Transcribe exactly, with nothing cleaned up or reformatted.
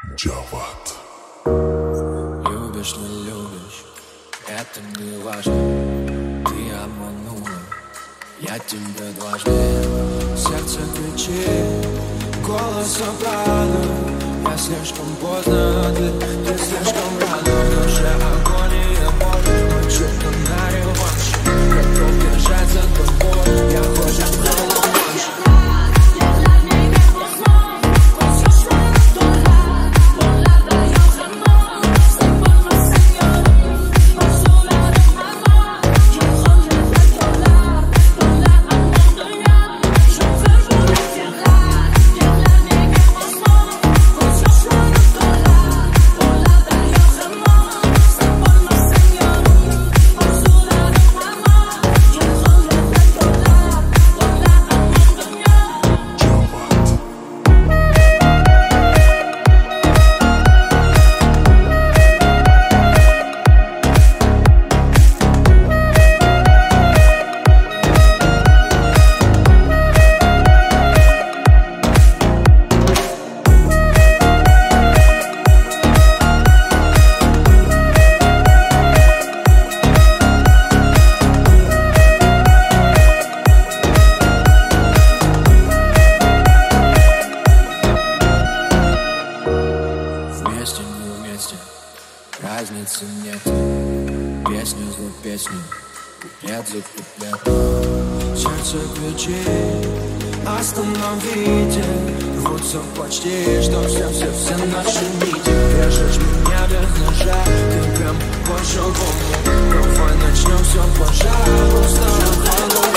Джавад. Любишь, не любишь, это не важно. Ты обманула, я тебя дважды. Сердце кричит, голос обрадует. Я слишком поздно, ты, ты слишком рано. В душе агония, боль, мой чувство на реванш. Готов бежать за тобой, я хочу было больше. Разницы нет, песню за песню, куплет за куплетом. Сердце кричит, остановите, рвутся почти, что все-все-все наши нити. Режешь меня без ножа, ты прям по-живому. Давай начнем все, пожалуйста, по-новому.